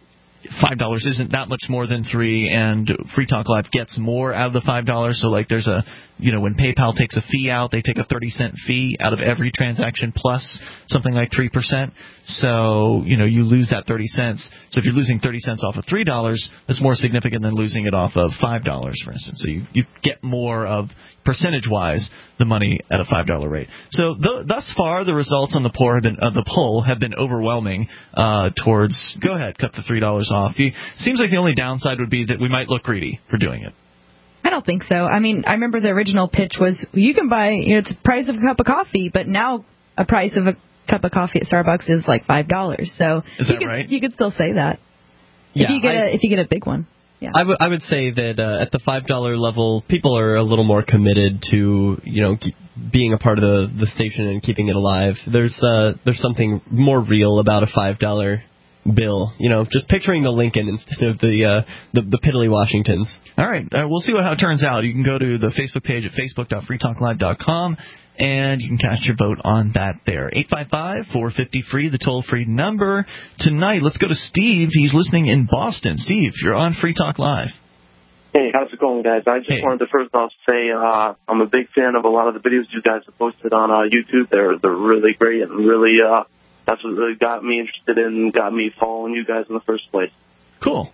five dollars isn't that much more than three, and Free Talk Live gets more out of the five dollars. So, like, there's a, you know, when PayPal takes a fee out, they take a thirty cent fee out of every transaction plus something like three percent. So, you know, you lose that thirty cents. So if you're losing thirty cents off of three dollars, that's more significant than losing it off of five dollars, for instance. So you, you get more of, percentage-wise, the money at a five dollar rate. So th- thus far, the results on the poll have been, uh, the poll have been overwhelming uh, towards, go ahead, cut the three dollars off. The, seems like the only downside would be that we might look greedy for doing it. I don't think so. I mean, I remember the original pitch was you can buy, you know, it's the price of a cup of coffee, but now a price of a cup of coffee at Starbucks is like five dollars. So is you that could, right? You could still say that. Yeah, if you get I, a if you get a big one. Yeah. I would I would say that uh, at the five dollar level, people are a little more committed to, you know, keep being a part of the, the station and keeping it alive. There's uh, there's something more real about a five dollar bill. You know, just picturing the Lincoln instead of the uh, the, the piddly Washingtons. All right, uh, we'll see what, how it turns out. You can go to the Facebook page at facebook dot free talk live dot com, and you can cast your vote on that there. eight five five, four five zero, free, the toll-free number. Tonight, let's go to Steve. He's listening in Boston. Steve, you're on Free Talk Live. Hey, how's it going, guys? I just hey. wanted to first off say uh, I'm a big fan of a lot of the videos you guys have posted on uh, YouTube. They're they're really great and really uh, that's what really got me interested in, got me following you guys in the first place. Cool.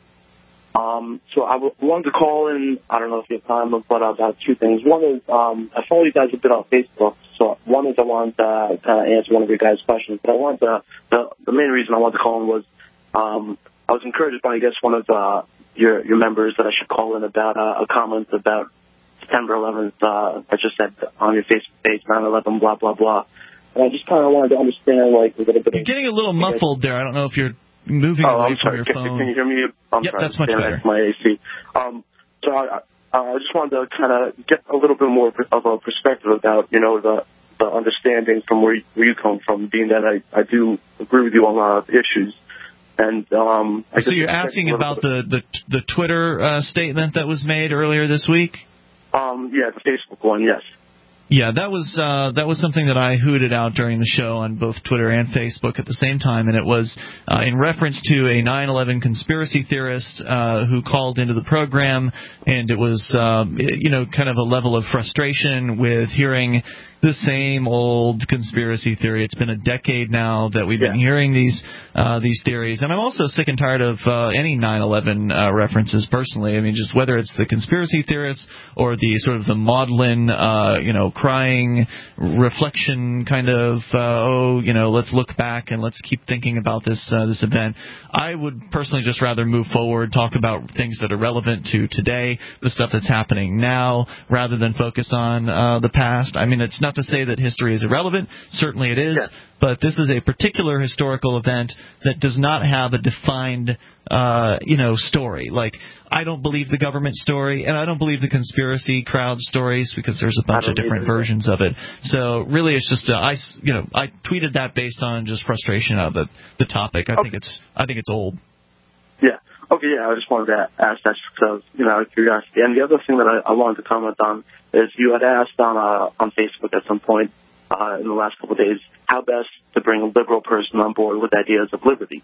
Um, so I w- wanted to call in, I don't know if you have time, but about two things. One is, um, I follow you guys a bit on Facebook, so one is I wanted to uh, kind of answer one of your guys' questions, but I wanted to, the, the main reason I wanted to call in was, um, I was encouraged by, I guess, one of uh, your, your members that I should call in about uh, a comment about September eleventh, uh, I just said on your Facebook page, nine eleven, blah, blah, blah. And I just kind of wanted to understand, like, a little bit You're of... getting a little muffled there. I don't know if you're moving oh, away I'm from sorry. your Can, phone. Can you hear me? I'm yep, sorry. that's much better. My A C. Um, so I, I just wanted to kind of get a little bit more of a perspective about, you know, the the understanding from where you, where you come from, being that I, I do agree with you on a lot of issues. And um, I so you're asking about the, the the Twitter uh, statement that was made earlier this week? Um, yeah, the Facebook one, yes. Yeah, that was uh, that was something that I hooted out during the show on both Twitter and Facebook at the same time, and it was uh, in reference to a nine eleven conspiracy theorist uh, who called into the program, and it was um, you know kind of a level of frustration with hearing the same old conspiracy theory. It's been a decade now that we've been yeah. hearing these uh, these theories, and I'm also sick and tired of uh, any nine eleven uh, references personally. I mean, just whether it's the conspiracy theorists or the sort of the maudlin, uh, you know, crying reflection kind of, uh, oh, you know, let's look back and let's keep thinking about this uh, this event. I would personally just rather move forward, talk about things that are relevant to today, the stuff that's happening now, rather than focus on uh, the past. I mean, it's not to say that history is irrelevant. Certainly it is. Yeah. But this is a particular historical event that does not have a defined, uh, you know, story. Like, I don't believe the government story, and I don't believe the conspiracy crowd stories because there's a bunch of different versions of it. So really, it's just uh, I, you know, I tweeted that based on just frustration of the the topic. I okay. think it's I think it's old. Yeah. Okay. Yeah. I just wanted to ask that because you know, out of curiosity. And the other thing that I, I wanted to comment on is you had asked on uh, on Facebook at some point uh, in the last couple of days how best to bring a liberal person on board with ideas of liberty.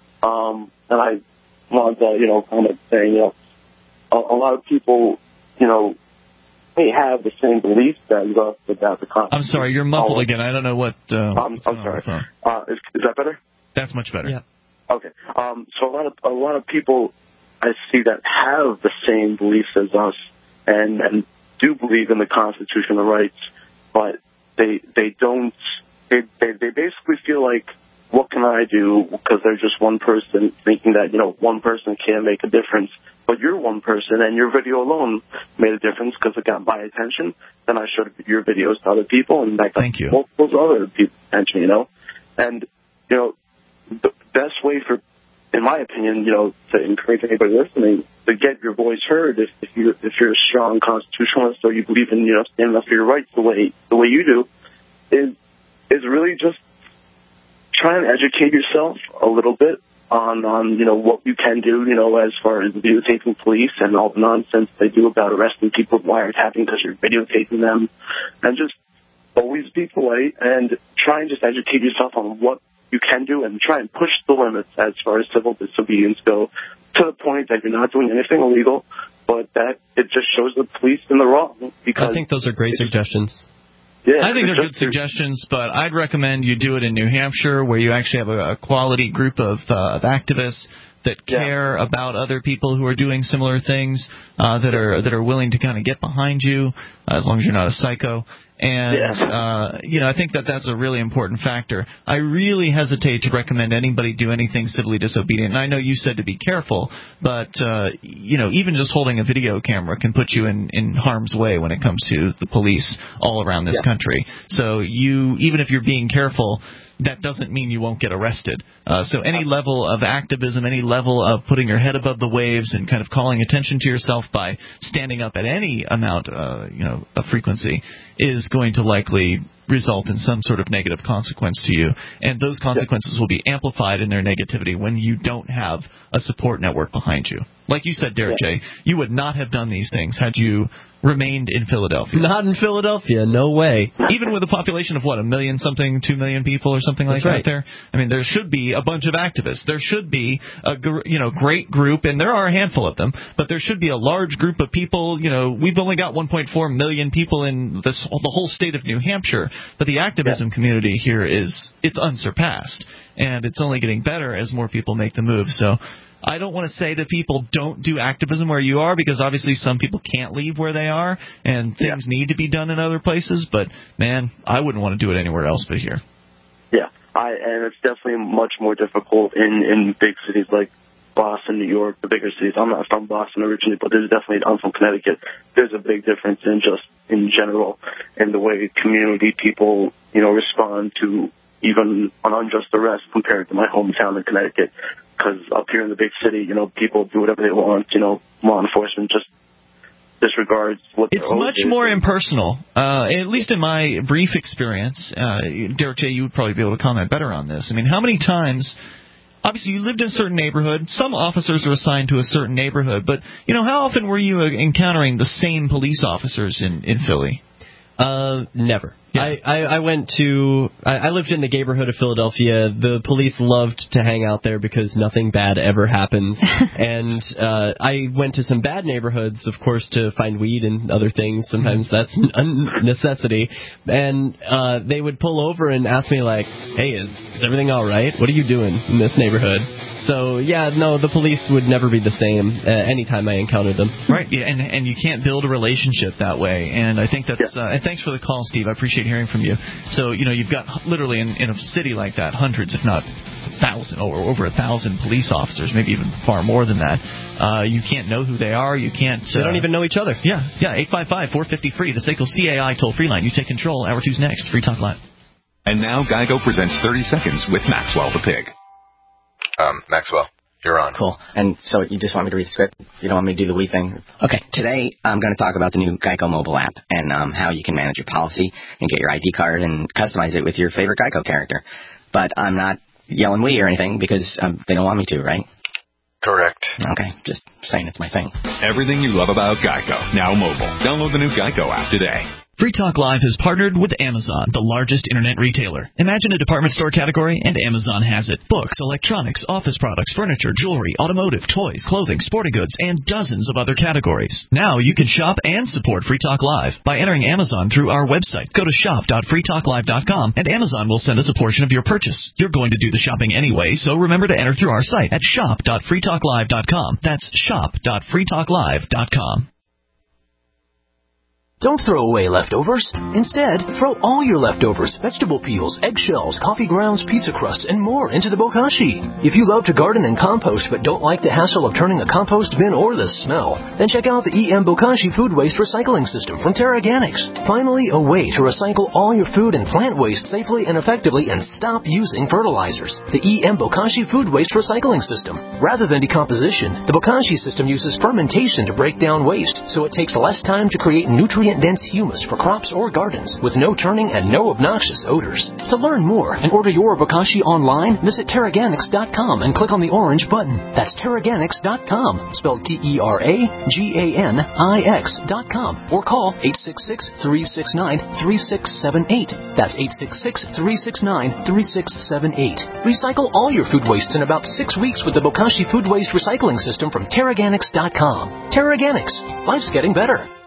Um, and I wanted to, you know, comment saying, you know, a, a lot of people, you know, may have the same beliefs that you have about the Constitution. I'm sorry, you're muffled oh, again. I don't know what. Uh, I'm, I'm sorry. Uh, is, is that better? That's much better. Yeah. Okay. Um, so a lot of a lot of people I see that have the same beliefs as us and and do believe in the constitutional rights, but they they don't. They, they they basically feel like, what can I do? Because they're just one person, thinking that, you know, one person can make a difference. But you're one person, and your video alone made a difference because it got my attention. Then I showed your videos to other people, and that got Thank you. multiple other people's attention, you know. And, you know, the best way for, in my opinion, you know, to encourage anybody listening to get your voice heard, if, if you if you're a strong constitutionalist or you believe in, you know, standing up for your rights the way the way you do, is is really just try and educate yourself a little bit on, on, you know, what you can do, you know, as far as videotaping police and all the nonsense they do about arresting people with wiretapping because you're videotaping them. And just always be polite and try and just educate yourself on what you can do and try and push the limits as far as civil disobedience go, to the point that you're not doing anything illegal, but that it just shows the police in the wrong. Because I think those are great suggestions. Yeah, I think they're good suggestions, but I'd recommend you do it in New Hampshire, where you actually have a, a quality group of, uh, of activists that care yeah. about other people who are doing similar things, uh, that are that are willing to kind of get behind you, uh, as long as you're not a psycho. And, yeah. uh, you know, I think that that's a really important factor. I really hesitate to recommend anybody do anything civilly disobedient. And I know you said to be careful, but, uh, you know, even just holding a video camera can put you in, in harm's way when it comes to the police all around this yeah. country. So you, even if you're being careful, that doesn't mean you won't get arrested. Uh, so any level of activism, any level of putting your head above the waves and kind of calling attention to yourself by standing up at any amount, uh, you know, of frequency is going to likely result in some sort of negative consequence to you. And those consequences will be amplified in their negativity when you don't have a support network behind you. Like you said, Derek yeah. J., you would not have done these things had you remained in Philadelphia. Not in Philadelphia, no way. Even with a population of, what, a million something, two million people or something That's like right. that there? I mean, there should be a bunch of activists. There should be a you know great group, and there are a handful of them, but there should be a large group of people. You know, we've only got one point four million people in this the whole state of New Hampshire, but the activism yeah. community here is it's unsurpassed, and it's only getting better as more people make the move. So I don't want to say to people, don't do activism where you are, because obviously some people can't leave where they are, and things yeah. need to be done in other places. But, man, I wouldn't want to do it anywhere else but here. Yeah, I, and it's definitely much more difficult in, in big cities like Boston, New York, the bigger cities. I'm not from Boston originally, but there's definitely, I'm from Connecticut. There's a big difference in just, in general, in the way community people, you know, respond to even an unjust arrest compared to my hometown in Connecticut. Because up here in the big city, you know, people do whatever they want. You know, law enforcement just disregards what it's much is. more impersonal, uh, at least in my brief experience. Uh, Derek J., you would probably be able to comment better on this. I mean, how many times... Obviously, you lived in a certain neighborhood. Some officers are assigned to a certain neighborhood. But, you know, how often were you encountering the same police officers in, in Philly? Uh, never. Yeah. I, I, I went to, I, I lived in the neighborhood of Philadelphia. The police loved to hang out there because nothing bad ever happens. and uh, I went to some bad neighborhoods, of course, to find weed and other things. Sometimes that's a necessity. And uh, they would pull over and ask me, like, hey, is, is everything all right? What are you doing in this neighborhood? So, yeah, no, the police would never be the same uh, anytime I encountered them. Right, yeah, and and you can't build a relationship that way. And I think that's, uh, and thanks for the call, Steve. I appreciate hearing from you. So, you know, you've got literally in, in a city like that, hundreds, if not thousand, or over a thousand police officers, maybe even far more than that. Uh, you can't know who they are. You can't. Uh, they don't even know each other. Yeah, yeah, eight five five, four five zero, free, the S A C L C A I toll-free line. You take control. Hour two's next. Free Talk Live. And now Geico presents thirty seconds with Maxwell the Pig. Um, Maxwell. You're on. Cool. And so you just want me to read the script? You don't want me to do the we thing? Okay. Today I'm going to talk about the new Geico mobile app and um, how you can manage your policy and get your I D card and customize it with your favorite Geico character. But I'm not yelling we or anything because um, they don't want me to, right? Correct. Okay. Just saying it's my thing. Everything you love about Geico, now mobile. Download the new Geico app today. Free Talk Live has partnered with Amazon, the largest internet retailer. Imagine a department store category, and Amazon has it. Books, electronics, office products, furniture, jewelry, automotive, toys, clothing, sporting goods, and dozens of other categories. Now you can shop and support Free Talk Live by entering Amazon through our website. Go to shop dot free talk live dot com, and Amazon will send us a portion of your purchase. You're going to do the shopping anyway, so remember to enter through our site at shop dot free talk live dot com. That's shop dot free talk live dot com. Don't throw away leftovers. Instead, throw all your leftovers, vegetable peels, eggshells, coffee grounds, pizza crusts, and more into the bokashi. If you love to garden and compost but don't like the hassle of turning a compost bin or the smell, then check out the E M Bokashi Food Waste Recycling System from Terraganics. Finally, a way to recycle all your food and plant waste safely and effectively and stop using fertilizers. The E M Bokashi Food Waste Recycling System. Rather than decomposition, the Bokashi system uses fermentation to break down waste, so it takes less time to create nutrient nutrient-dense humus for crops or gardens with no turning and no obnoxious odors. To learn more and order your Bokashi online, visit Terraganics dot com and click on the orange button. That's Terraganics dot com, spelled T E R A G A N I X dot com, or call eight six six, three six nine, three six seven eight. That's eight six six, three six nine, three six seven eight. Recycle all your food wastes in about six weeks with the Bokashi Food Waste Recycling System from Terraganics dot com. Terraganics. Life's getting better.